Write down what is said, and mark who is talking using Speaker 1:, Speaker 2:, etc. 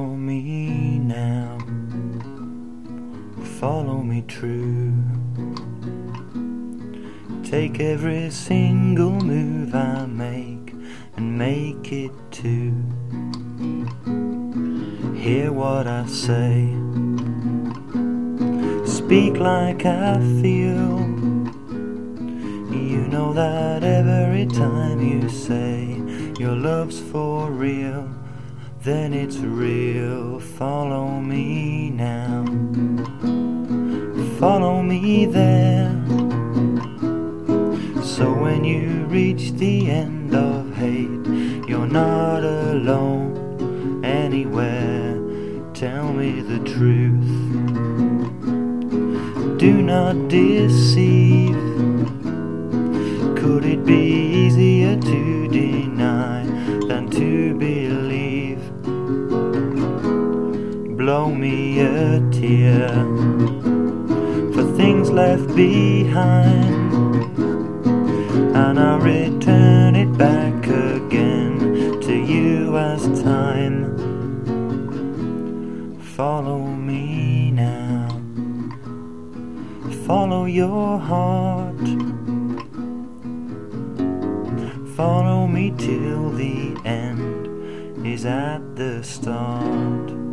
Speaker 1: Follow me now, follow me true. Take every single move I make and make it too. Hear what I say, speak like I feel. You know that every time you say your love's for real, then it's real. Follow me now, follow me there. So when you reach the end of hate, you're not alone anywhere. Tell me the truth, do not deceive. Could it be easier to deny than to believe? Blow me a tear for things left behind, and I'll return it back again to you as time. Follow me now, follow your heart. Follow me till the end is at the start.